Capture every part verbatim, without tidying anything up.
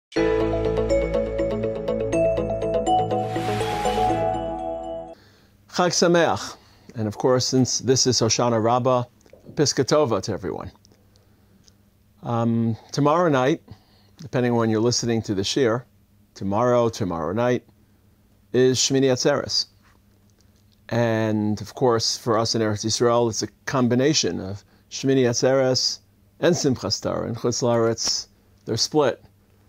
Chag Sameach. And of course, since this is Hoshana Rabbah, Piska Tova to everyone. Um, tomorrow night, depending on when you're listening to the shir, tomorrow, tomorrow night, is Shmini Atzeres. And of course, for us in Eretz Yisrael, it's a combination of Shmini Atzeres and Simchas Torah. In Chutz La'aretz, they're split.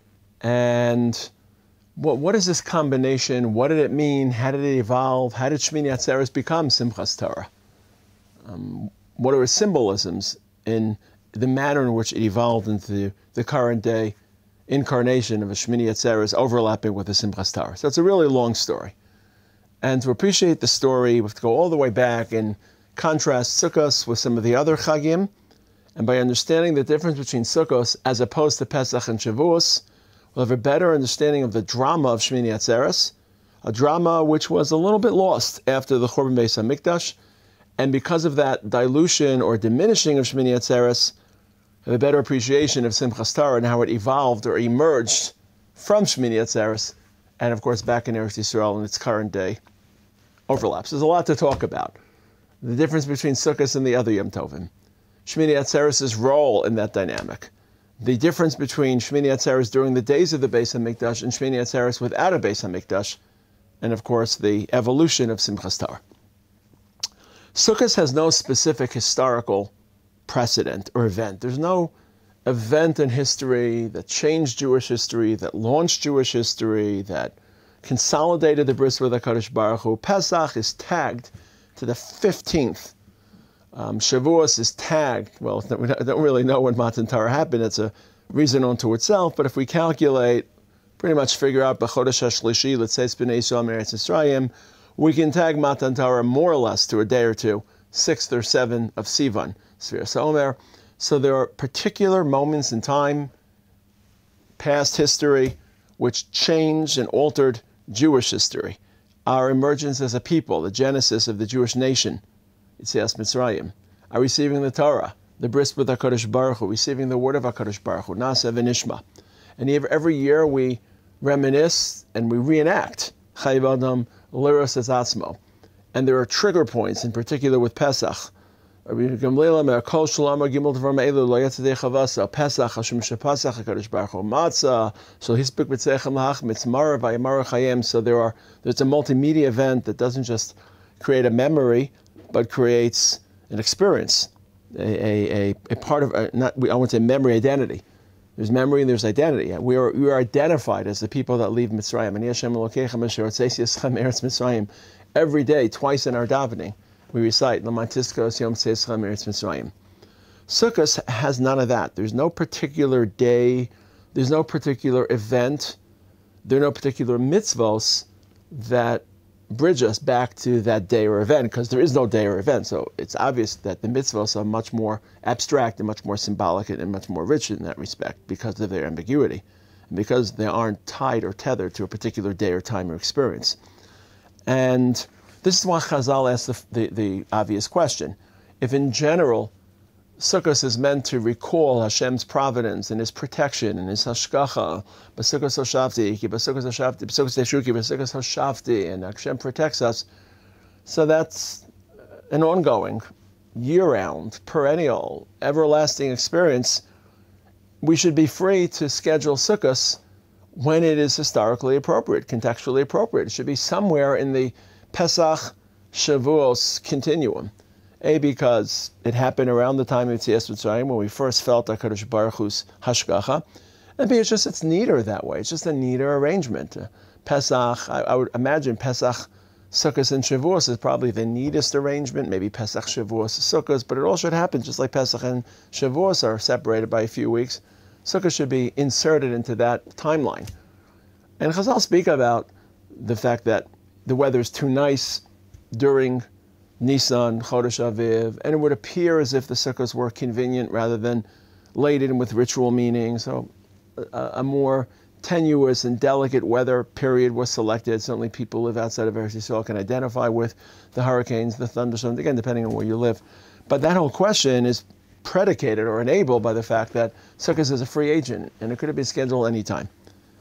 And what, what is this combination? What did it mean? How did it evolve? How did Shmini Atzeres become Simchas Torah? Um, what are its symbolisms in the manner in which it evolved into the, the current day incarnation of a Shmini Atzeres overlapping with the Simchas Torah? So it's a really long story. And to appreciate the story, we have to go all the way back and contrast Sukkos with some of the other Chagim. And by understanding the difference between Sukkos as opposed to Pesach and Shavuos, we'll have a better understanding of the drama of Shmini Atzeres, a drama which was a little bit lost after the Churban Beis HaMikdash. And because of that dilution or diminishing of Shmini Atzeres, have a better appreciation of Simchas Torah and how it evolved or emerged from Shmini Atzeres, and of course back in Eretz Yisrael in its current day overlaps. There's a lot to talk about. The difference between Sukkot and the other Yom Tovim. Shmini Atzeres' role in that dynamic. The difference between Shmini Atzeres during the days of the Beis HaMikdash and Shmini Atzeres without a Beis HaMikdash, and of course the evolution of Simchas Torah. Sukkot has no specific historical precedent or event. There's no event in history that changed Jewish history, that launched Jewish history, that consolidated the bris with HaKadosh Baruch Hu. Pesach is tagged to the fifteenth. Um, Shavuos is tagged, well, we don't really know when Matan Torah happened. It's a reason unto itself, but if we calculate, pretty much figure out B'chodesh HaShlishi, let's say it's B'nai Yisrael Eretz Yisrael, we can tag Matan Torah more or less to a day or two, sixth or seventh of Sivan, Sfiras HaOmer. So there are particular moments in time, past history, which changed and altered Jewish history. Our emergence as a people, the genesis of the Jewish nation, Yetzias Mitzrayim, are receiving the Torah, the bris with HaKadosh Baruch Hu, receiving the word of HaKadosh Baruch Hu, Na'aseh v'nishma. And every year we reminisce and we reenact Chayiv Adam Liros Es Atzmo. And there are trigger points, in particular with Pesach. Pesach, Hashem Shepasach, HaKadosh Baruch Hu, Matzah, so Hispik B'Tzeichem L'Hach, Mitzmar, Vayamar Chayim. So there are, there's a multimedia event that doesn't just create a memory, but creates an experience, a, a, a, a part of, a, not, I want to say memory identity. There's memory and there's identity. We are, we are identified as the people that leave Mitzrayim. Ani Hashem Elokeichem asher hotzeichi eschem Eretz Mitzrayim. Every day, twice in our davening, we recite L'mantiskos Yom Tzeichem Eretz Mitzrayim. Sukkot has none of that. There's no particular day, there's no particular event, there are no particular mitzvos that bridge us back to that day or event, because there is no day or event. So it's obvious that the mitzvahs are much more abstract and much more symbolic and much more rich in that respect because of their ambiguity, and because they aren't tied or tethered to a particular day or time or experience. And this is why Chazal asked the, the, the obvious question. If in general, Sukkot is meant to recall Hashem's providence and His protection and His hashgacha, B'Sukkos Hoshavti, B'Sukkos Hoshavti, B'Sukkos Teshuki, B'Sukkos Hoshavti, and Hashem protects us. So that's an ongoing, year-round, perennial, everlasting experience. We should be free to schedule Sukkot when it is historically appropriate, contextually appropriate. It should be somewhere in the Pesach Shavuos continuum. A, because it happened around the time of Yetzias Mitzrayim when we first felt HaKadosh Baruch Hu's hashgacha. And B, it's just, it's neater that way. It's just a neater arrangement. Uh, Pesach, I, I would imagine Pesach, Sukkot, and Shavuos is probably the neatest arrangement. Maybe Pesach, Shavuos, Sukkot, but it all should happen just like Pesach and Shavuos are separated by a few weeks. Sukkot should be inserted into that timeline. And Chazal speak about the fact that the weather is too nice during Nisan, Chodesh Aviv, and it would appear as if the sukkahs were convenient rather than laden with ritual meaning. So a, a more tenuous and delicate weather period was selected. Certainly people who live outside of Eretz Yisrael can identify with the hurricanes, the thunderstorms, again, depending on where you live. But that whole question is predicated or enabled by the fact that Sukkot is a free agent, and it could have been scheduled any time.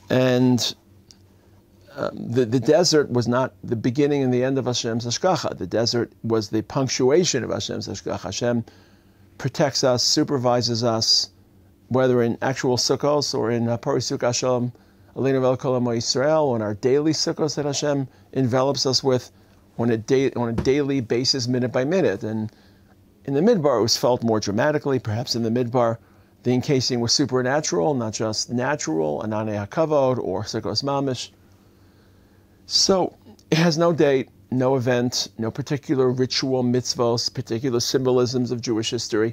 And um, the, the desert was not the beginning and the end of Hashem's hashgacha. The desert was the punctuation of Hashem's hashgacha. Hashem protects us, supervises us, whether in actual sukkos or in Pari Sukkah Shalom, Aleinu Vel Kol Amo Yisrael, on our daily sukkos that Hashem envelops us with on a, day, on a daily basis, minute by minute. And in the Midbar, it was felt more dramatically. Perhaps in the Midbar, the encasing was supernatural, not just natural, Ananei HaKavod, or Sukkos Mamish. So it has no date, no event, no particular ritual, mitzvos, particular symbolisms of Jewish history,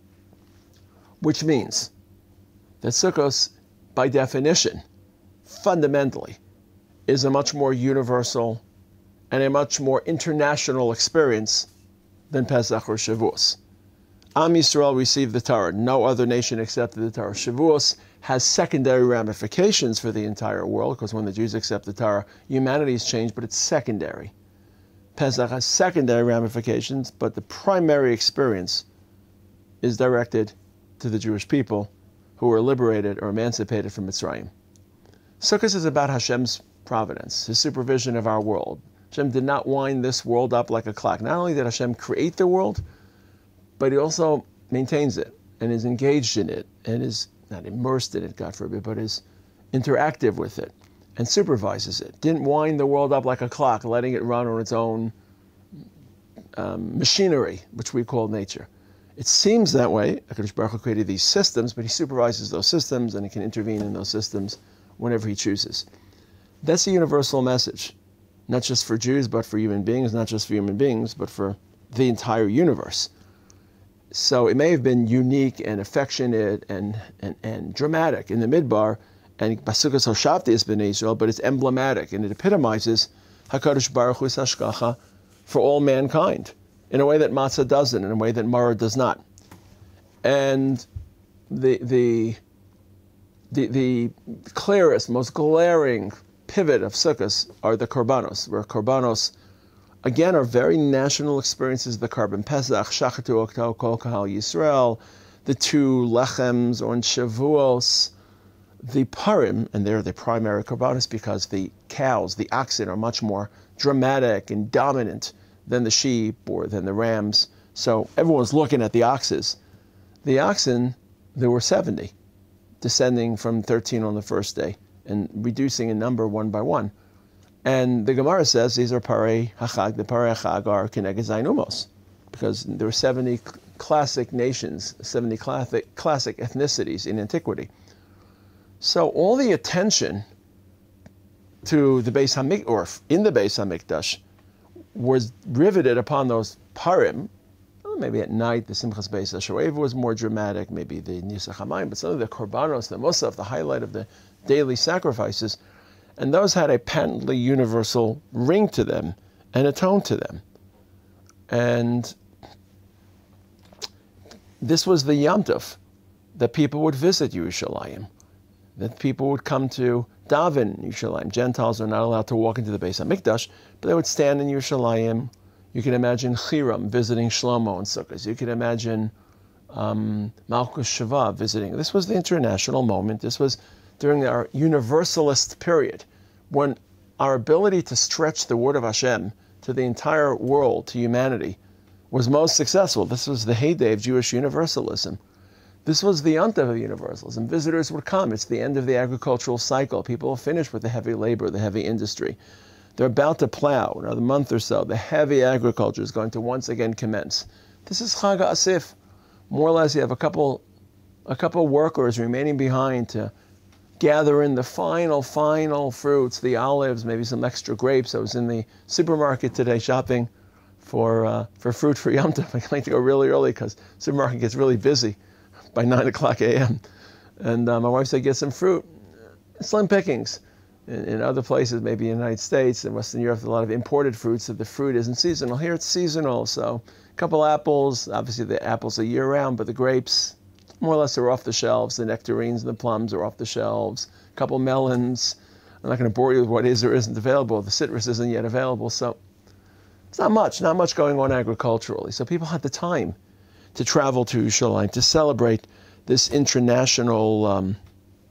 which means that Sukkos, by definition, fundamentally, is a much more universal and a much more international experience than Pesach or Shavuos. Am Yisrael received the Torah. No other nation accepted the Torah. Shavuos has secondary ramifications for the entire world, because when the Jews accept the Torah, humanity is changed, but it's secondary. Pesach has secondary ramifications, but the primary experience is directed to the Jewish people who were liberated or emancipated from Mitzrayim. Sukkot is about Hashem's providence, His supervision of our world. Hashem did not wind this world up like a clock. Not only did Hashem create the world, but He also maintains it and is engaged in it and is not immersed in it, God forbid, but is interactive with it and supervises it. Didn't wind the world up like a clock, letting it run on its own um, machinery, which we call nature. It seems that way. HaKadosh Baruch Hu created these systems, but He supervises those systems and He can intervene in those systems whenever He chooses. That's a universal message, not just for Jews, but for human beings, not just for human beings, but for the entire universe. So it may have been unique and affectionate and, and, and dramatic in the Midbar, and Basukas Hoshavti is Bnei Israel, but it's emblematic, and it epitomizes HaKadosh Baruch Hu's hashgacha for all mankind, in a way that Matzah doesn't, in a way that Maror does not. And the, the, the, the clearest, most glaring pivot of Sukkot are the Korbanos, where Korbanos, again, are very national experiences. The Korban Pesach, Shachatu Okto Kol Kahal Yisrael, the two Lechems on Shavuos, the Purim, and they're the primary Korbanos because the cows, the oxen, are much more dramatic and dominant than the sheep or than the rams. So everyone's looking at the oxes. The oxen, there were seventy, descending from thirteen on the first day and reducing in number one by one. And the Gemara says these are parei hachag. The parei hachag are keneged zayin umos, because there were seventy classic nations, seventy classic, classic ethnicities in antiquity. So all the attention to the Beis Hamikdash, or in the Beis Hamikdash, was riveted upon those parim. Well, maybe at night the Simchas Beis HaShoeva was more dramatic, maybe the Nisach HaMayim, but some of the Korbanos, the Musaf, the highlight of the daily sacrifices, and those had a patently universal ring to them and a tone to them. And this was the Yom Tov, that people would visit Yerushalayim, that people would come to daven in Yerushalayim. Gentiles are not allowed to walk into the Beis HaMikdash, but they would stand in Yerushalayim. You can imagine Chiram visiting Shlomo and Sukkot. You can imagine um, Malchus Shava visiting. This was the international moment. This was during our universalist period, when our ability to stretch the word of Hashem to the entire world, to humanity, was most successful. This was the heyday of Jewish universalism. This was the end of universalism. Visitors would come. It's the end of the agricultural cycle. People are finished with the heavy labor, the heavy industry. They're about to plow. In another month or so, the heavy agriculture is going to once again commence. This is Chag HaAsif. More or less, you have a couple, a couple workers remaining behind to gather in the final, final fruits, the olives, maybe some extra grapes. I was in the supermarket today shopping for uh, for fruit for Yom Tov. I like to go really early because the supermarket gets really busy by nine o'clock a m And uh, my wife said, get some fruit. Slim pickings. In, in other places, maybe in the United States and Western Europe, a lot of imported fruits, so the fruit isn't seasonal. Here it's seasonal, so a couple apples. Obviously the apples are year-round, but the grapes, more or less, are off the shelves. The nectarines and the plums are off the shelves. A couple melons. I'm not going to bore you with what is or isn't available. The citrus isn't yet available, so it's not much, not much going on agriculturally. So people had the time to travel to Yerushalayim to celebrate this international um,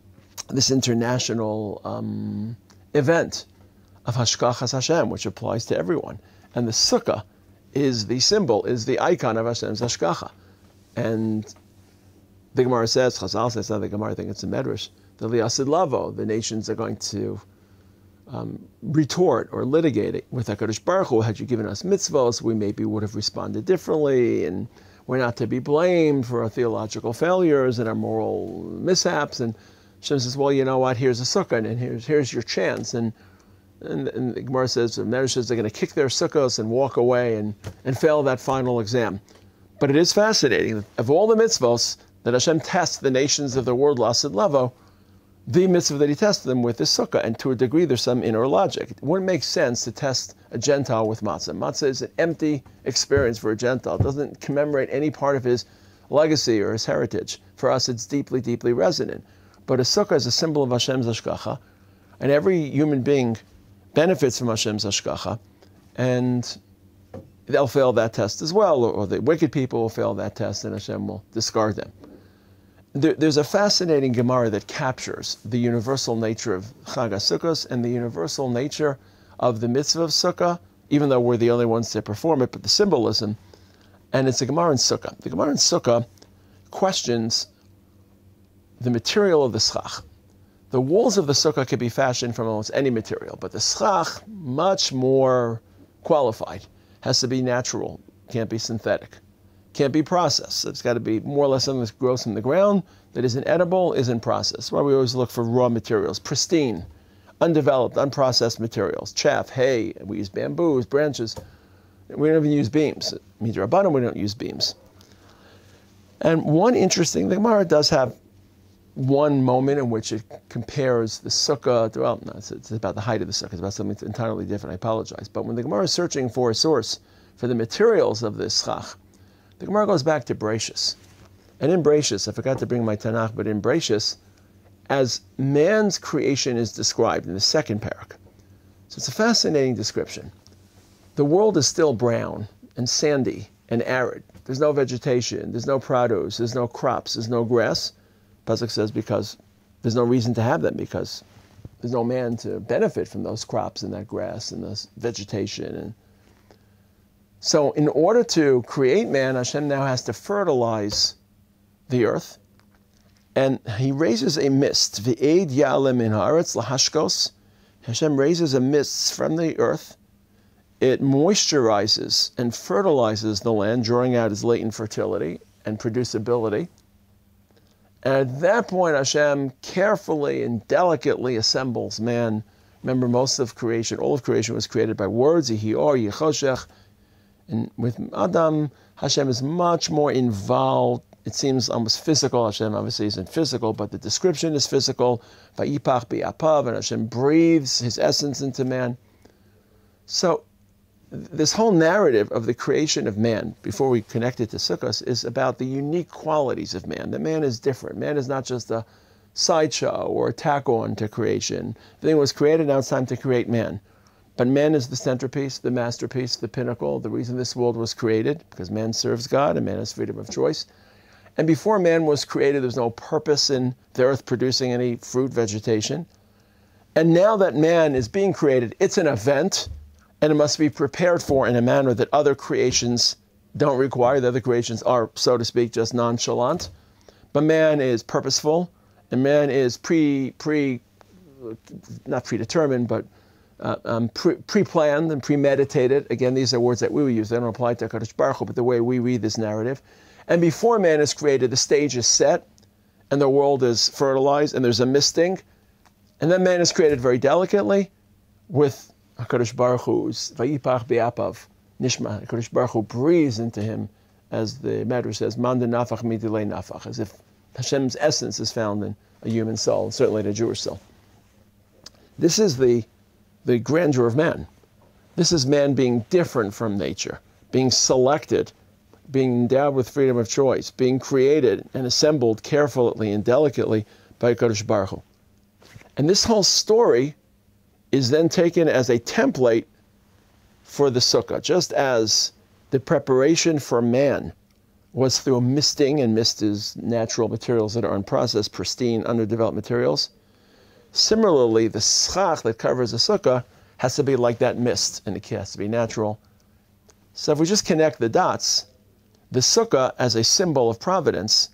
this international um, event of Hashkachas Hashem, which applies to everyone. And the sukkah is the symbol, is the icon of Hashem's Hashkacha. And the Gemara says, Chazal says, not the Gemara, I think it's a Medrash, the Liasid Lavo, the nations are going to um, retort or litigate it with HaKadosh Baruch Hu. Had you given us mitzvahs, we maybe would have responded differently, and we're not to be blamed for our theological failures and our moral mishaps. And Hashem says, well, you know what, here's a sukkah, and here's here's your chance. And and, and the Gemara says, the Medrash says they're going to kick their sukkahs and walk away and, and fail that final exam. But it is fascinating. Of all the mitzvahs that Hashem tests the nations of the world, Lasid Lavo, the mitzvah that he tested them with is sukkah, and to a degree there's some inner logic. It wouldn't make sense to test a Gentile with matzah. Matzah is an empty experience for a Gentile. It doesn't commemorate any part of his legacy or his heritage. For us, it's deeply, deeply resonant. But a sukkah is a symbol of Hashem's hashgacha, and every human being benefits from Hashem's hashgacha, and they'll fail that test as well, or the wicked people will fail that test, and Hashem will discard them. There, there's a fascinating Gemara that captures the universal nature of Chag HaSukkos and the universal nature of the mitzvah of Sukkah, even though we're the only ones to perform it, but the symbolism, and it's a Gemara in Sukkah. The Gemara in Sukkah questions the material of the schach. The walls of the Sukkah can be fashioned from almost any material, but the schach, much more qualified, has to be natural, can't be synthetic, can't be processed. It's got to be more or less something that grows from the ground, that isn't edible, isn't processed. That's why we always look for raw materials, pristine, undeveloped, unprocessed materials, chaff, hay, we use bamboos, branches. We don't even use beams. Midrabanan, we don't use beams. And one interesting, the Gemara does have one moment in which it compares the sukkah, to, well, no, it's, it's about the height of the sukkah, it's about something entirely different, I apologize. But when the Gemara is searching for a source for the materials of this schach, the Gemara goes back to Bereshis. And in Bereshis, I forgot to bring my Tanakh, but in Bereshis, as man's creation is described in the second parak. So it's a fascinating description. The world is still brown and sandy and arid. There's no vegetation, there's no produce, there's no crops, there's no grass. Pasuk says because there's no reason to have them, because there's no man to benefit from those crops and that grass and this vegetation. And so in order to create man, Hashem now has to fertilize the earth, and he raises a mist. V'eid ya'aleh min haaretz lahashkos. Hashem raises a mist from the earth. It moisturizes and fertilizes the land, drawing out its latent fertility and producibility. And at that point, Hashem carefully and delicately assembles man. Remember, most of creation, all of creation was created by words, Yehi Or, Yechoshech. And with Adam, Hashem is much more involved. It seems almost physical. Hashem obviously isn't physical, but the description is physical. Vayipach bi'apav, and Hashem breathes his essence into man. So this whole narrative of the creation of man, before we connect it to Sukkot, is about the unique qualities of man. That man is different. Man is not just a sideshow or a tack-on to creation. The thing was created, now it's time to create man. But man is the centerpiece, the masterpiece, the pinnacle, the reason this world was created, because man serves God and man has freedom of choice. And before man was created, there's no purpose in the earth producing any fruit, vegetation. And now that man is being created, it's an event, and it must be prepared for in a manner that other creations don't require. The other creations are, so to speak, just nonchalant. But man is purposeful, and man is pre, pre, not predetermined, but uh, um, pre, pre-planned and premeditated. Again, these are words that we would use. They don't apply to HaKadosh Baruch Hu, but the way we read this narrative. And before man is created, the stage is set, and the world is fertilized, and there's a misting. And then man is created very delicately with HaKadosh Baruch Hu's Vayipach Be'apav Nishma. HaKadosh Baruch Hu breathes into him, as the Medrash says, Man de nafach midilei nafach, as if Hashem's essence is found in a human soul, certainly in a Jewish soul. This is the, the grandeur of man. This is man being different from nature, being selected, being endowed with freedom of choice, being created and assembled carefully and delicately by HaKadosh Baruch Hu. And this whole story is then taken as a template for the sukkah. Just as the preparation for man was through misting, and mist is natural materials that are unprocessed, pristine, underdeveloped materials. Similarly, the schach that covers the sukkah has to be like that mist, and it has to be natural. So if we just connect the dots, the sukkah as a symbol of providence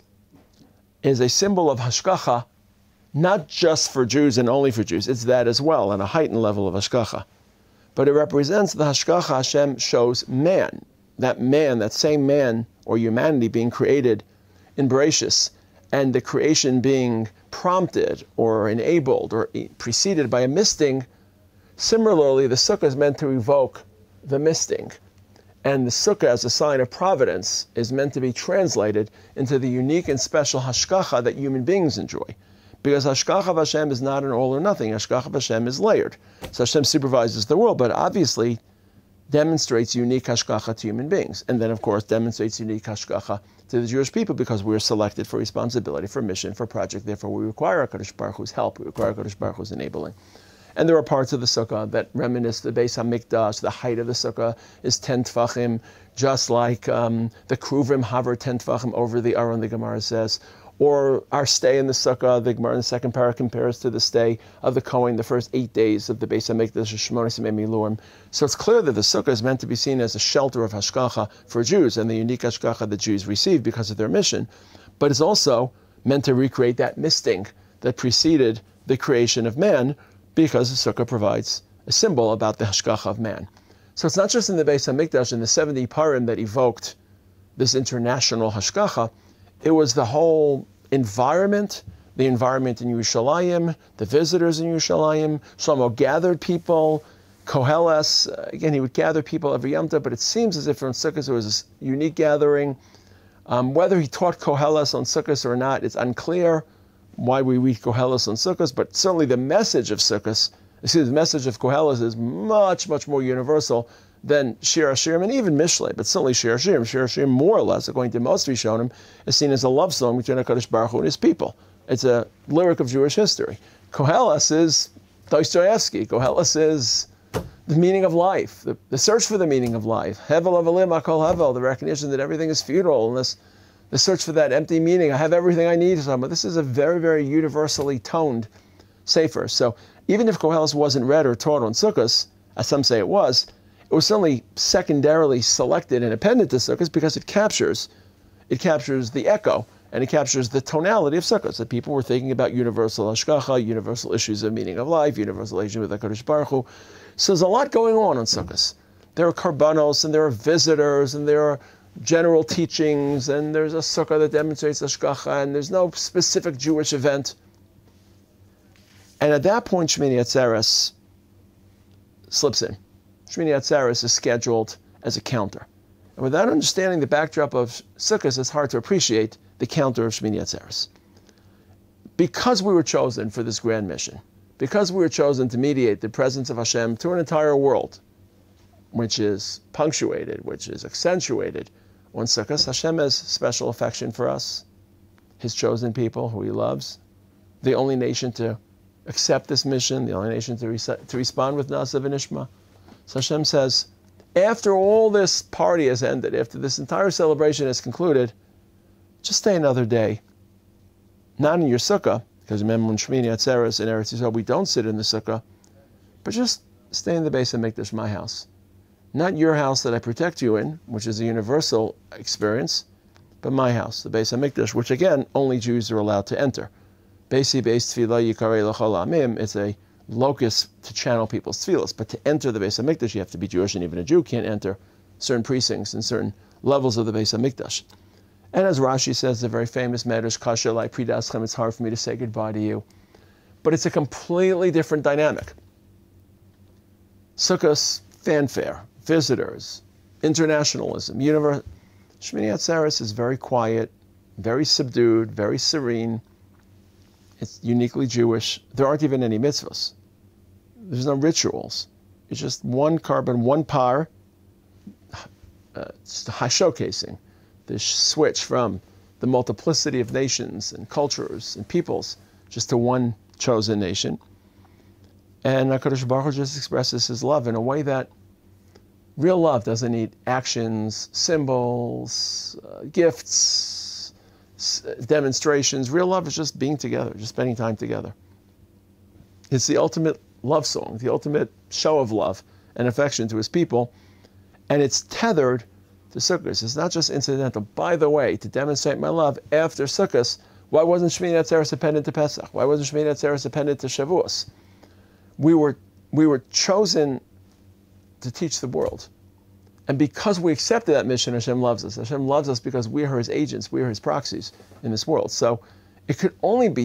is a symbol of hashgacha, not just for Jews and only for Jews. It's that as well, on a heightened level of hashgacha. But it represents the hashgacha Hashem shows man, that man, that same man or humanity being created in Bereshis, and the creation being prompted or enabled or preceded by a misting. Similarly, the sukkah is meant to evoke the misting. And the sukkah, as a sign of providence, is meant to be translated into the unique and special hashgacha that human beings enjoy. Because hashgacha of Hashem is not an all or nothing. Hashgacha of Hashem is layered. So Hashem supervises the world, but obviously demonstrates unique hashgacha to human beings. And then, of course, demonstrates unique hashgacha to the Jewish people because we're selected for responsibility, for mission, for project. Therefore, we require HaKadosh Baruch Hu's help. We require HaKadosh Baruch Hu's enabling. And there are parts of the sukkah that reminisce the Beis HaMikdash. The height of the sukkah is ten tfachim, just like um, the Kruvim hover ten tfachim over the Aron, the Gemara says. Or our stay in the sukkah, the Gemara in the second parah compares to the stay of the Kohen, the first eight days of the Beis HaMikdash, Shmonos Yemei Miluim. So it's clear that the sukkah is meant to be seen as a shelter of hashgacha for Jews and the unique hashgacha that Jews receive because of their mission. But it's also meant to recreate that misting that preceded the creation of man, because the sukkah provides a symbol about the hashgacha of man. So it's not just in the Beis HaMikdash, in the seventy parim that evoked this international hashgacha. It was the whole environment, the environment in Yerushalayim, the visitors in Yerushalayim. Shlomo gathered people, Koheles, again, he would gather people every Yom Tov, but it seems as if on Sukkot there was this unique gathering. Um, whether he taught Koheles on Sukkot or not, it's unclear why we read Koheles on Sukkot, but certainly the message of Sukkot, excuse me, the message of Koheles is much, much more universal than Shir HaShirim and even Mishlei, but certainly Shir HaShirim. Shir HaShirim, more or less, according to most Rishonim, is seen as a love song between HaKadosh Baruch Hu and his people. It's a lyric of Jewish history. Koheles is Dostoevsky. Koheles is the meaning of life, the, the search for the meaning of life. Hevel Avelim Akol Hevel, the recognition that everything is futile, and this, the search for that empty meaning. I have everything I need. But this is a very, very universally toned sefer. So even if Koheles wasn't read or taught on Sukkot, as some say it was, it was certainly secondarily selected and appended to Sukkot because it captures, it captures the echo and it captures the tonality of Sukkot. That people were thinking about universal hashgacha, universal issues of meaning of life, universal relation with HaKadosh Baruch Hu. So there's a lot going on on Sukkot. There are karbanos and there are visitors and there are general teachings and there's a sukkah that demonstrates hashgacha and there's no specific Jewish event. And at that point, Shmini Atzeres slips in. Shmini Atzeres is scheduled as a counter. And without understanding the backdrop of Sukkot, it's hard to appreciate the counter of Shmini Atzeres. Because we were chosen for this grand mission, because we were chosen to mediate the presence of Hashem to an entire world, which is punctuated, which is accentuated on Sukkot, Hashem has special affection for us, his chosen people who he loves, the only nation to accept this mission, the only nation to, re- to respond with Nasa v'Nishma. So Hashem says, after all this party has ended, after this entire celebration has concluded, just stay another day. Not in your sukkah, because remember when Shmini Atzeres in Eretz Yisrael, we don't sit in the sukkah, but just stay in the Beis HaMikdash, my house. Not your house that I protect you in, which is a universal experience, but my house, the Beis HaMikdash, which again, only Jews are allowed to enter. Beisi Beis Tefillah Yikarei L'chol Amim, it's a locus to channel people's tefillahs, but to enter the Beis HaMikdash, you have to be Jewish, and even a Jew can't enter certain precincts and certain levels of the Beis HaMikdash. And as Rashi says, the very famous Medrash, Kasher Lai Pridaschem, it's hard for me to say goodbye to you. But it's a completely different dynamic. Sukkos, fanfare, visitors, internationalism, universe. Shmini Atzeres is very quiet, very subdued, very serene. It's uniquely Jewish. There aren't even any mitzvahs. There's no rituals. It's just one carbon, one par, uh, showcasing the switch from the multiplicity of nations and cultures and peoples just to one chosen nation. And HaKadosh Baruch Hu just expresses his love in a way that real love doesn't need actions, symbols, uh, gifts, s- demonstrations. Real love is just being together, just spending time together. It's the ultimate love song, the ultimate show of love and affection to his people. And it's tethered to Sukkot. It's not just incidental. By the way, to demonstrate my love after Sukkot, why wasn't Shmini Atzeres appended to Pesach? Why wasn't Shmini Atzeres appended to Shavuos? We were, we were chosen to teach the world. And because we accepted that mission, Hashem loves us. Hashem loves us because we are his agents, we are his proxies in this world. So it could only be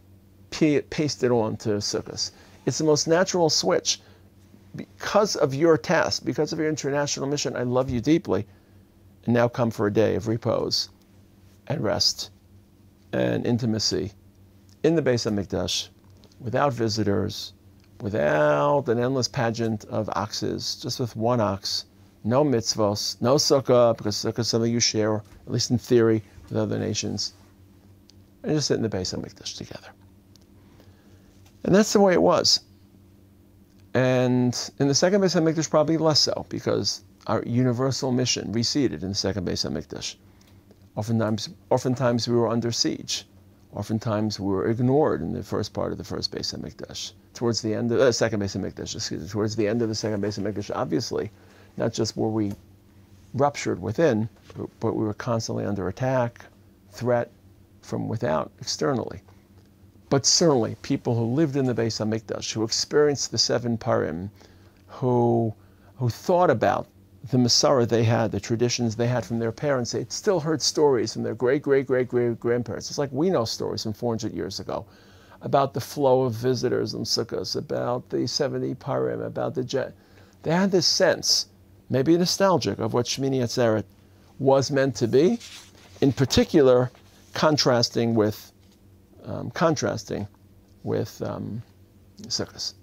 pasted on to Sukkot. It's the most natural switch. Because of your task, because of your international mission, I love you deeply. And now come for a day of repose and rest and intimacy in the Beis HaMikdash, without visitors, without an endless pageant of oxes, just with one ox, no mitzvos, no sukkah, because sukkah is something you share, at least in theory, with other nations, and just sit in the Beis HaMikdash together. And that's the way it was. And in the second Beis HaMikdash, probably less so, because our universal mission receded in the second Beis HaMikdash. Oftentimes, oftentimes we were under siege. Oftentimes we were ignored in the first part of the first Beis HaMikdash. Towards the end of the uh, second Beis HaMikdash, excuse me, towards the end of the second Beis HaMikdash, obviously, not just were we ruptured within, but we were constantly under attack, threat from without, externally. But certainly, people who lived in the Beis HaMikdash, who experienced the seven Parim, who, who thought about the Masorah they had, the traditions they had from their parents, they still heard stories from their great, great, great, great grandparents. It's like we know stories from four hundred years ago about the flow of visitors in Sukkot, about the seventy Parim, about the jet. They had this sense, maybe nostalgic, of what Shmini Atzeret was meant to be, in particular, contrasting with Um, contrasting with um, Sukkot.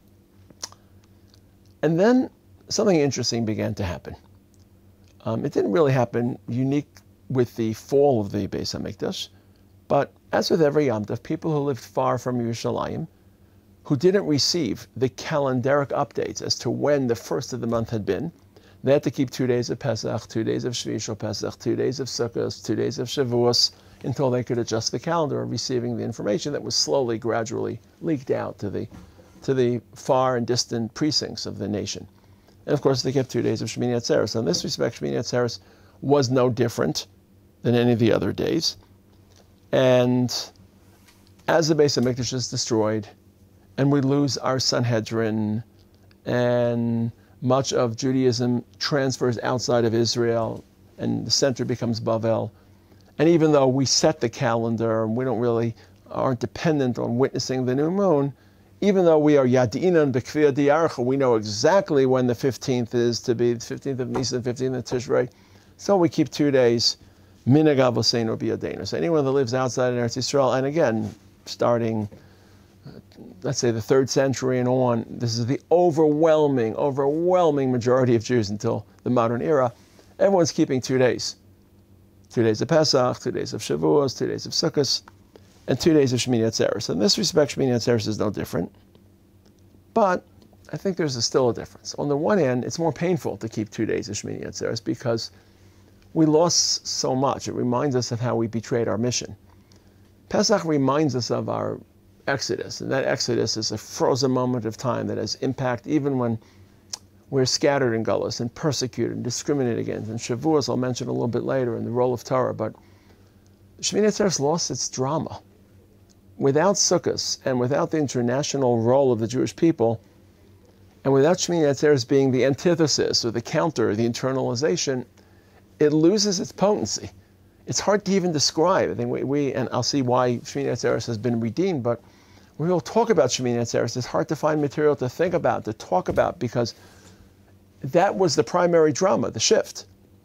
And then something interesting began to happen. Um, it didn't really happen unique with the fall of the Beis HaMikdash, but as with every Yom Tov, people who lived far from Yerushalayim, who didn't receive the calendaric updates as to when the first of the month had been, they had to keep two days of Pesach, two days of Shvi Shel Pesach, two days of Sukkot, two days of Shavuos, until they could adjust the calendar of receiving the information that was slowly, gradually leaked out to the, to the far and distant precincts of the nation. And of course, they kept two days of Shmini Atzeres. So in this respect, Shmini Atzeres was no different than any of the other days. And as the Beis HaMikdash is destroyed, and we lose our Sanhedrin, and much of Judaism transfers outside of Israel, and the center becomes Bavel. And even though we set the calendar and we don't really, aren't dependent on witnessing the new moon, even though we are Yadinan B'Kfiyah D'Yarcha, we know exactly when the fifteenth is to be, the fifteenth of Nisan, fifteenth of Tishrei, so we keep two days, Minhag Avoseinu B'Yadeinu. So anyone that lives outside of Eretz Yisrael, and again, starting, let's say the third century and on, this is the overwhelming, overwhelming majority of Jews until the modern era, everyone's keeping two days. Two days of Pesach, two days of Shavuos, two days of Sukkot, and two days of Shmini Atzeres. In this respect, Shmini Atzeres is no different. But I think there's a still a difference. On the one hand, it's more painful to keep two days of Shmini Atzeres because we lost so much. It reminds us of how we betrayed our mission. Pesach reminds us of our exodus, and that exodus is a frozen moment of time that has impact even when we're scattered in Gullus and persecuted and discriminated against. And Shavuos, I'll mention a little bit later, in the role of Torah. But Shmini Atzeres lost its drama. Without Sukkot and without the international role of the Jewish people, and without Shmini Atzeres being the antithesis or the counter, the internalization, it loses its potency. It's hard to even describe. I think we, we and I'll see why Shmini Atzeres has been redeemed, but when we'll talk about Shmini Atzeres, it's hard to find material to think about, to talk about, because that was the primary drama, the shift.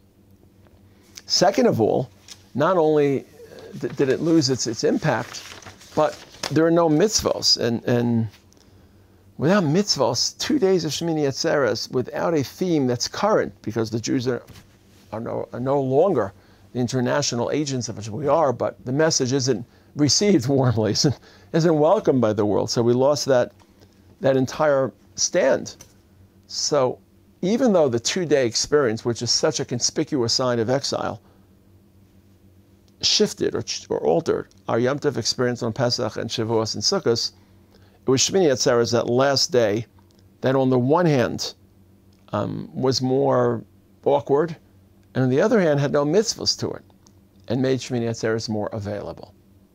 Second of all, not only did it lose its, its impact, but there are no mitzvos. And, and without mitzvos, two days of Shmini Atzeres, without a theme that's current, because the Jews are, are, no, are no longer the international agents of which we are, but the message isn't received warmly, isn't, isn't welcomed by the world. So we lost that, that entire stand. So even though the two-day experience, which is such a conspicuous sign of exile, shifted or, or altered our Yom Tov experience on Pesach and Shavuos and Sukkot, It was Shmini Atzeres, that last day, that on the one hand um, was more awkward, and on the other hand had no mitzvahs to it, and made Shmini Atzeres more available.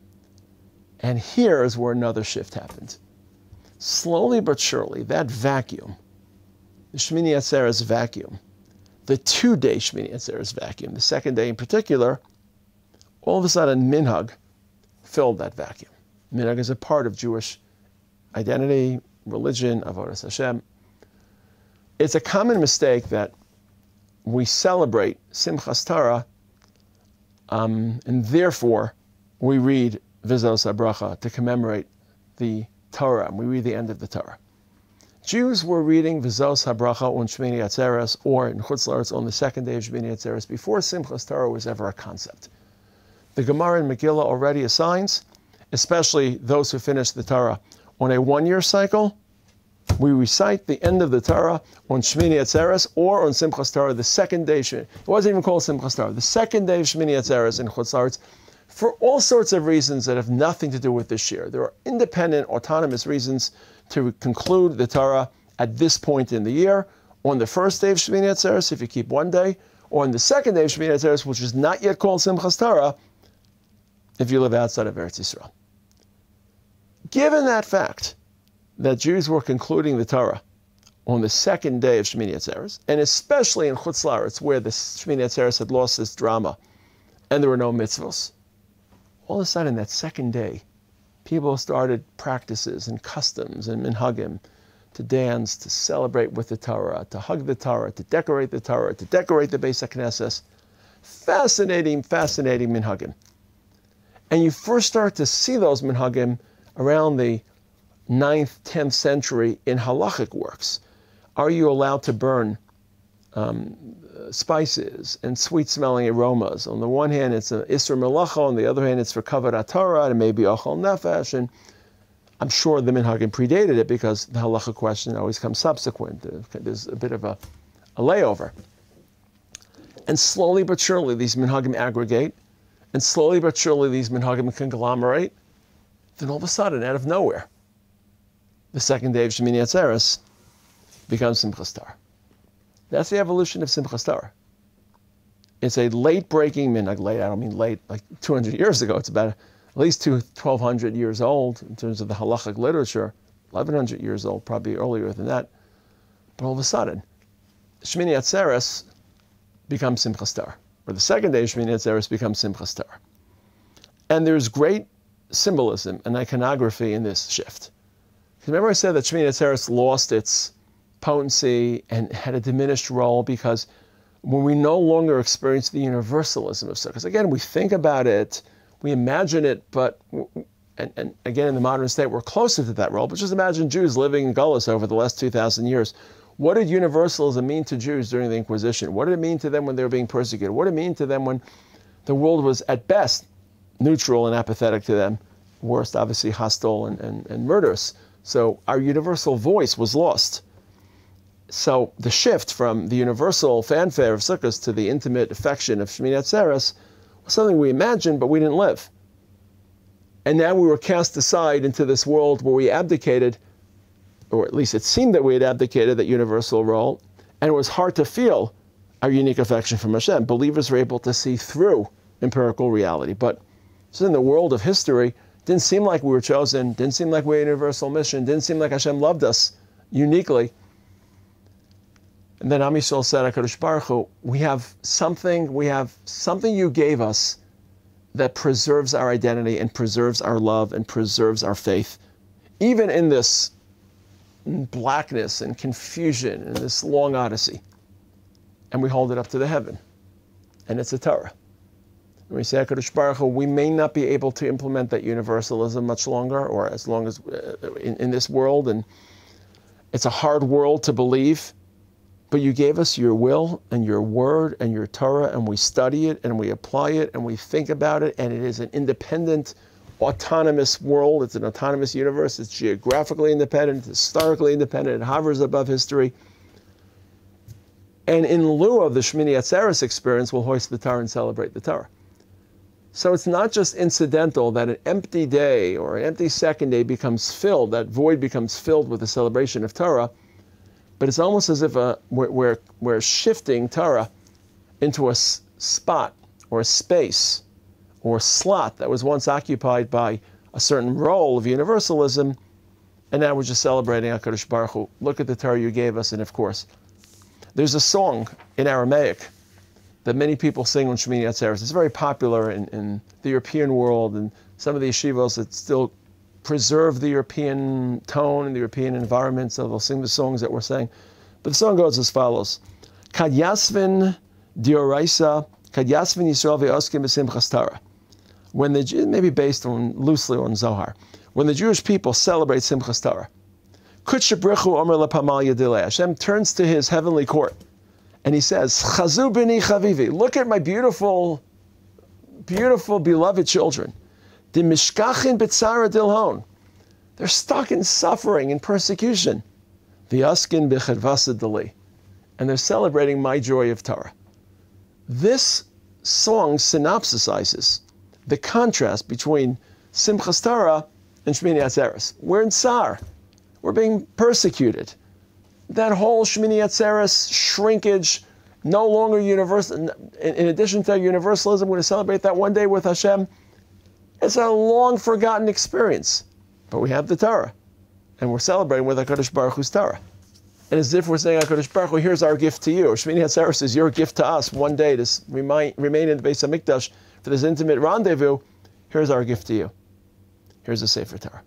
And here is where another shift happened. Slowly but surely, that vacuum, the Shmini Atzeres vacuum, the two-day Shmini Atzeres vacuum, the second day in particular, all of a sudden minhag filled that vacuum. Minhag is a part of Jewish identity, religion, avodas Hashem. It's a common mistake that we celebrate Simchas Torah, um, and therefore we read Vizos HaBracha to commemorate the Torah, and we read the end of the Torah. Jews were reading Vizos HaBracha on Shmini Atzeres, or in Chutz La'aretz on the second day of Shmini Atzeres, before Simchas Torah was ever a concept. The Gemara in Megillah already assigns, especially those who finish the Torah on a one-year cycle, we recite the end of the Torah on Shmini Atzeres or on Simchas Torah, the second day. It wasn't even called Simchas Torah. The second day of Shmini Atzeres in Chutz La'aretz, for all sorts of reasons that have nothing to do with this year. There are independent, autonomous reasons to conclude the Torah at this point in the year, on the first day of Shmini Atzeres, if you keep one day, or on the second day of Shmini Atzeres, which is not yet called Simchas Torah, if you live outside of Eretz Yisrael. Given that fact, that Jews were concluding the Torah on the second day of Shmini Atzeres, and especially in Chutz La'aretz, where the Shmini Atzeres had lost its drama, and there were no mitzvos, all of a sudden, that second day, people started practices and customs and minhagim to dance, to celebrate with the Torah, to hug the Torah, to decorate the Torah, to decorate the Beis HaKnesses. Fascinating, fascinating minhagim. And you first start to see those minhagim around the ninth, tenth century in halachic works. Are you allowed to burn um, spices and sweet-smelling aromas? On the one hand, it's an Isser Melacha. On the other hand, it's for Kavod HaTorah, and maybe Ochel Nefesh. And I'm sure the minhagim predated it because the halacha question always comes subsequent. There's a bit of a, a layover. And slowly but surely, these minhagim aggregate, and slowly but surely, these minhagim conglomerate. Then all of a sudden, out of nowhere, the second day of Shmini Atzeres becomes Simchas Torah. That's the evolution of Simchas Torah. It's a late-breaking minhag. Late, I don't mean late, like two hundred years ago. It's about at least twelve hundred years old in terms of the halachic literature, eleven hundred years old, probably earlier than that. But all of a sudden, Shmini Atzeres becomes Simchas Torah, or the second day of Shmini Atzeres becomes Simchas Torah. And there's great symbolism and iconography in this shift. Remember I said that Shmini Atzeres lost its potency and had a diminished role because when we no longer experience the universalism of Sukkot, again, we think about it, we imagine it, but, and, and again, in the modern state, we're closer to that role, but just imagine Jews living in Gullus over the last two thousand years. What did universalism mean to Jews during the Inquisition? What did it mean to them when they were being persecuted? What did it mean to them when the world was, at best, neutral and apathetic to them? Worst, obviously, hostile and, and, and murderous. So our universal voice was lost. So the shift from the universal fanfare of Sukkot to the intimate affection of Shmini Atzeres was something we imagined, but we didn't live. And now we were cast aside into this world where we abdicated, or at least it seemed that we had abdicated that universal role, and it was hard to feel our unique affection from Hashem. Believers were able to see through empirical reality. But so in the world of history, didn't seem like we were chosen, didn't seem like we had a universal mission, didn't seem like Hashem loved us uniquely. And then Am Yisrael said, HaKadosh Baruch Hu, we have something, we have something you gave us that preserves our identity and preserves our love and preserves our faith. Even in this blackness and confusion and this long odyssey. And we hold it up to the heaven. And it's a Torah. And we say, HaKadosh Baruch Hu, we may not be able to implement that universalism much longer, or as long as uh, in, in this world, and it's a hard world to believe, but you gave us your will and your word and your Torah, and we study it and we apply it and we think about it, and it is an independent, autonomous world. It's an autonomous universe. It's geographically independent, it's historically independent, it hovers above history. And in lieu of the Shmini Atzeres experience, we'll hoist the Torah and celebrate the Torah. So it's not just incidental that an empty day or an empty second day becomes filled, that void becomes filled with the celebration of Torah, but it's almost as if a, we're, we're, we're shifting Torah into a s- spot or a space or a slot that was once occupied by a certain role of universalism, and now we're just celebrating HaKadosh Baruch Hu. Look at the Torah you gave us, and of course, there's a song in Aramaic that many people sing on Shemini Atzeres. It's very popular in, in the European world, and some of the yeshivos that still preserve the European tone and the European environment, so they'll sing the songs that we're saying. But the song goes as follows. Kad yasvin dioraisa, kad yasvin Yisrael ve'oskim b'simchas Torah. When the, maybe based on, loosely on Zohar, when the Jewish people celebrate Simchas Torah, Kutshabrichu Omer Lepamal Yadilei, Hashem turns to his heavenly court, and he says, Chazu b'ni chavivi, look at my beautiful, beautiful, beloved children. Di mishkachin b'tzara dilhon. They're stuck in suffering and persecution. V'yaskin b'chadvasa deli. And they're celebrating my joy of Torah. This song synopsisizes the contrast between Simchas Torah and Shmini Atzeres. We're in Tsar. We're being persecuted. That whole Shmini Atzeres shrinkage, no longer universal. In addition to universalism, we're going to celebrate that one day with Hashem. It's a long forgotten experience. But we have the Torah. And we're celebrating with HaKadosh Baruch Hu's Torah. And as if we're saying, HaKadosh Baruch Hu, here's our gift to you. Shmini Atzeres is your gift to us one day to remind, remain in the Beis HaMikdash for this intimate rendezvous. Here's our gift to you. Here's a Sefer Torah.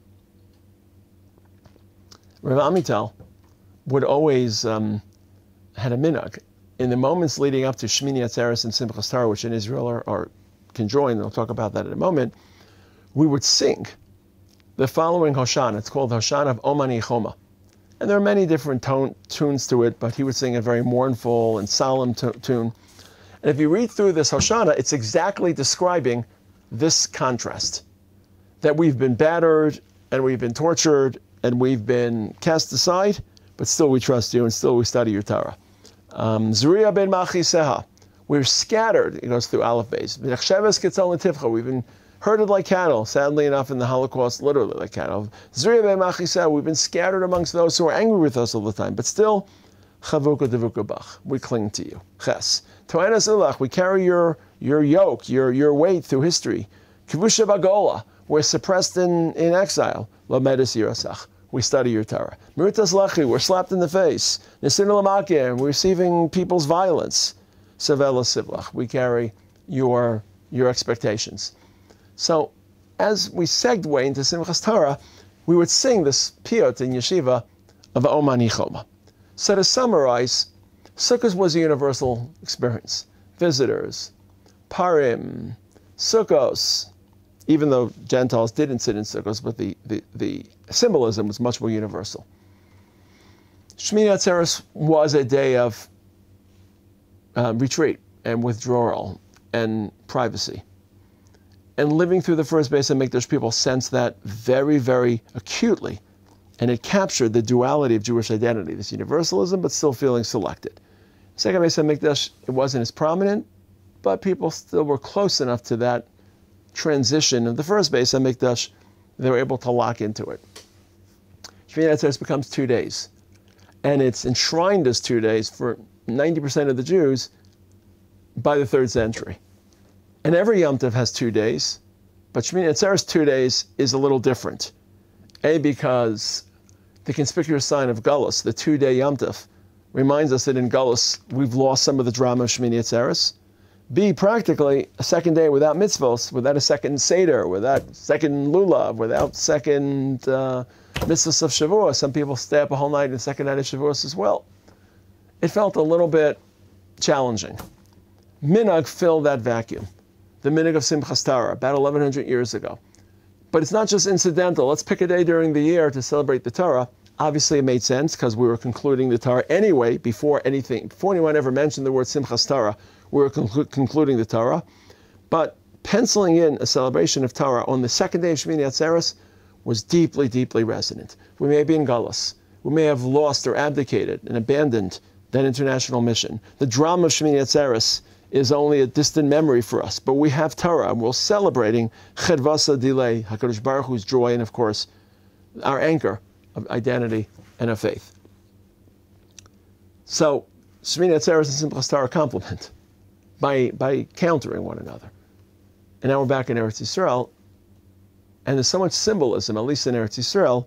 Rav Amital would always um, had a minhag in the moments leading up to Shmini Atzeres and Simchas Torah, which in Israel are, are conjoined. We'll talk about that in a moment. We would sing the following Hoshana. It's called Hoshana of Omani Choma, and there are many different tone, tunes to it. But he would sing a very mournful and solemn t- tune. And if you read through this Hoshana, it's exactly describing this contrast, that we've been battered and we've been tortured and we've been cast aside, but still we trust you and still we study your Torah. Zuriya ben Machiseha, we're scattered. It goes through Aleph Beis. We've been herded like cattle, sadly enough in the Holocaust, literally like cattle. Zuriya ben Machiseha, we've been scattered amongst those who are angry with us all the time, but still, Chavuka devuka bach, we cling to you. Ches. To'enas ilach, we carry your, your yoke, your, your weight through history. Kivusha bagola, we're suppressed in, in exile. Lamedes yirasach, we study your Torah. Miritas lachi, we're slapped in the face. Nesin lamakir, we're receiving people's violence. Sevela sivlach, we carry your, your expectations. So, as we segue into Simchas Torah, we would sing this piyut in yeshiva of Omani Choma. So to summarize, Sukkot was a universal experience. Visitors, Parim, Sukkos, even though Gentiles didn't sit in Sukkos, but the, the, the symbolism was much more universal. Shmini Atzeres was a day of uh, retreat and withdrawal and privacy. And living through the first Beis HaMikdash, people sensed that very, very acutely. And it captured the duality of Jewish identity, this universalism, but still feeling selected. Second Beis HaMikdash, it wasn't as prominent, but people still were close enough to that transition of the first Beis HaMikdash, they were able to lock into it. Shmini Atzeres becomes two days. And it's enshrined as two days for ninety percent of the Jews by the third century. And every Yom Tov has two days, but Shmini Atzeres two days is a little different. A, because the conspicuous sign of Galus, the two-day Yom Tov, reminds us that in Galus we've lost some of the drama of Shmini Atzeres. B, practically a second day without mitzvos, without a second Seder, without second Lulav, without second uh, mitzvahs of Shavuos. Some people stay up a whole night in the second night of Shavuos as well. It felt a little bit challenging. Minhag filled that vacuum. The minhag of Simchas Torah, about eleven hundred years ago. But it's not just incidental. Let's pick a day during the year to celebrate the Torah. Obviously, it made sense because we were concluding the Torah anyway before anything, before anyone ever mentioned the word Simchas Torah, we were conclu- concluding the Torah. But penciling in a celebration of Torah on the second day of Shmini Atzeres was deeply, deeply resonant. We may be in Galus. We may have lost or abdicated and abandoned that international mission. The drama of Shmini Atzeres is only a distant memory for us. But we have Torah, and we're celebrating Chedvasa Dilei, HaKadosh Baruch Hu's joy, and of course, our anchor of identity and of faith. So, Shmini Atzeres and Simchas Torah complement by, by countering one another. And now we're back in Eretz Yisrael, and there's so much symbolism, at least in Eretz Yisrael,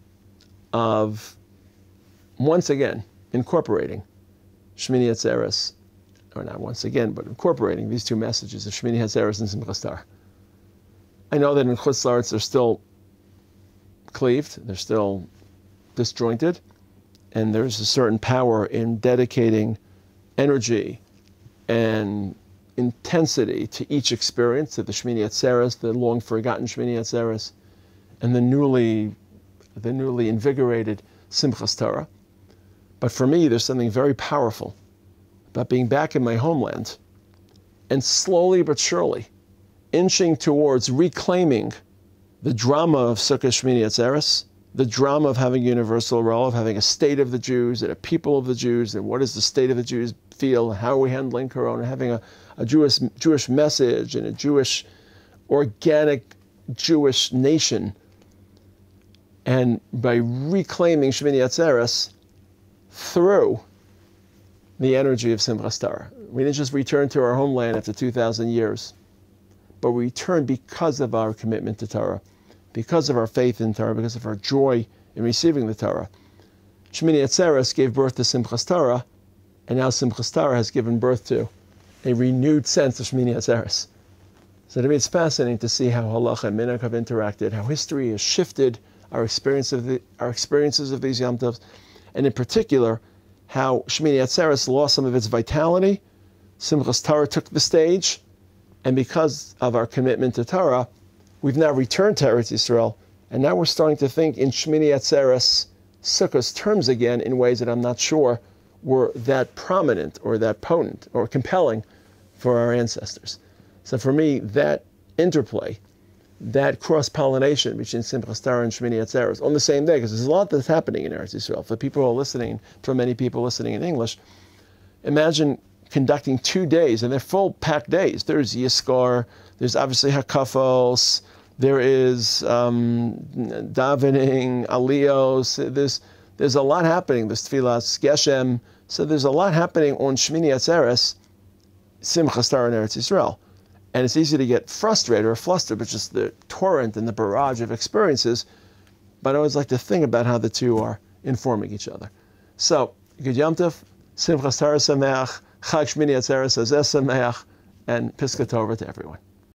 of once again incorporating Shmini Atzeres, or not once again, but incorporating these two messages of Shmini Atzeres and Simchas Torah. I know that in Chutz La'aretz they're still cleaved, they're still disjointed, and there's a certain power in dedicating energy and intensity to each experience, to the Shmini Atzeres, the long-forgotten Shmini Atzeres, and the newly, the newly invigorated Simchas Torah. But for me, there's something very powerful about being back in my homeland and slowly but surely inching towards reclaiming the drama of Sukkot Shmini Atzeres, the drama of having a universal role, of having a state of the Jews and a people of the Jews, and what does the state of the Jews feel, and how are we handling Corona, having a, a Jewish, Jewish message and a Jewish, organic Jewish nation. And by reclaiming Shmini Atzeres through the energy of Simchas Torah. We didn't just return to our homeland after two thousand years, but we returned because of our commitment to Torah, because of our faith in Torah, because of our joy in receiving the Torah. Shmini Atzeres gave birth to Simchas Torah, and now Simchas Torah has given birth to a renewed sense of Shmini Atzeres. So to me it's fascinating to see how Halacha and Minhag have interacted, how history has shifted our experience of the, our experiences of these Yom Tovs, and in particular, how Shmini Atzeres lost some of its vitality. Simchas Torah took the stage, and because of our commitment to Torah, we've now returned to Eretz Yisrael, and now we're starting to think in Shmini Atzeres Sukkos terms again in ways that I'm not sure were that prominent or that potent or compelling for our ancestors. So for me, that interplay, that cross-pollination between Simchas Torah and Shmini Atzeres on the same day, because there's a lot that's happening in Eretz Yisrael. For people who are listening, for many people listening in English, imagine conducting two days, and they're full-packed days. There's Yizkor, there's obviously Hakafos, there is um, davening, aliyos, there's, there's a lot happening. There's Tfilas Geshem, so there's a lot happening on Shmini Atzeres, Simchas Torah and Eretz Yisrael. And it's easy to get frustrated or flustered with just the torrent and the barrage of experiences. But I always like to think about how the two are informing each other. So, Good Yom Tov, Simchas Torah Sameach, Chag Shmini Atzeres Hazeh Sameach, and Piska Tova to everyone.